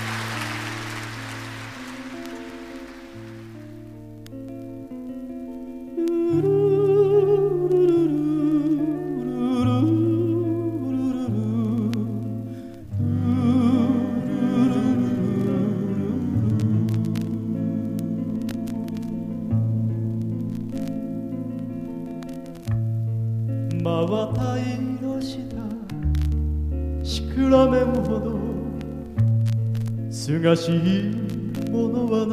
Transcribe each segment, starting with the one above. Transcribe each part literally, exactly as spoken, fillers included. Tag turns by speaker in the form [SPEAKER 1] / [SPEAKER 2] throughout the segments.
[SPEAKER 1] 真綿色したシクラメンほどすがしいものは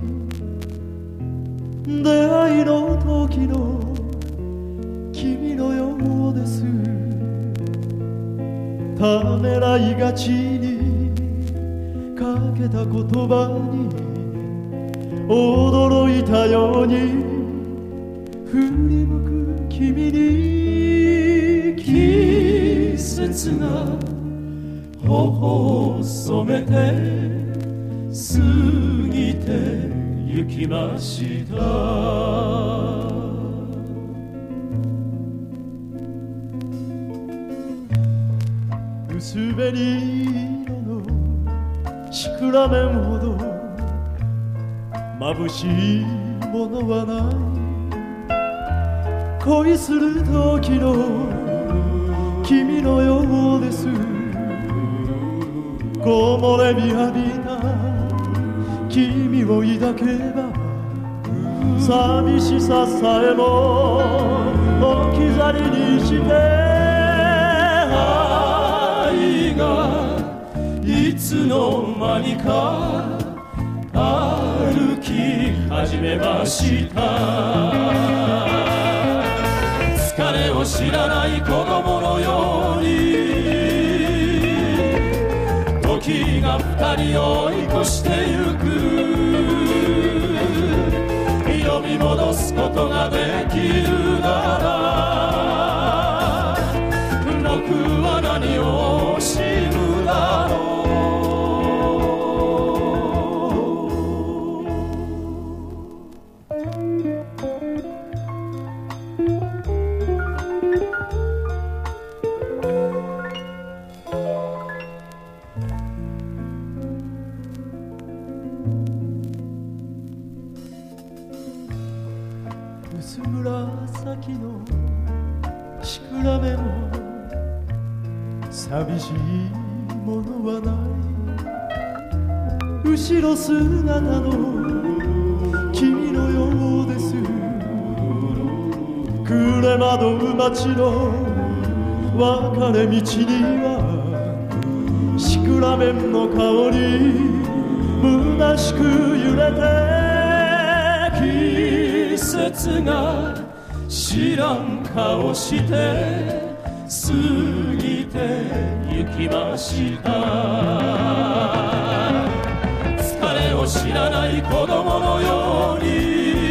[SPEAKER 1] ない出会いの時の君のようですためらいがちにかけた言葉に驚いたように振り向く君に季節が頬を染めて過ぎてゆきました薄紅色のシクラメンほど眩しいものはない恋する時の君のようです木漏れ日浴びた君を抱けば寂しささえも置き去りにして愛がいつの間にか歩き始めました疲れを知らない子供のように時が二人を追い越してゆく呼び戻すことができるなら僕は何を惜しむだろう薄紫のシクラメンも寂しいものはない後ろ姿の君のようです暮れ惑う街の分かれ道にはシクラメンの香り虚しく揺れて季節が知らん顔して過ぎてゆきました疲れを知らない子供のように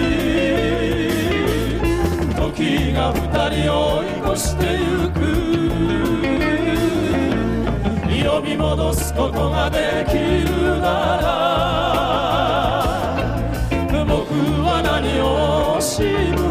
[SPEAKER 1] 時が二人を追い越してゆく呼び戻すことができるなら僕は何を惜しむ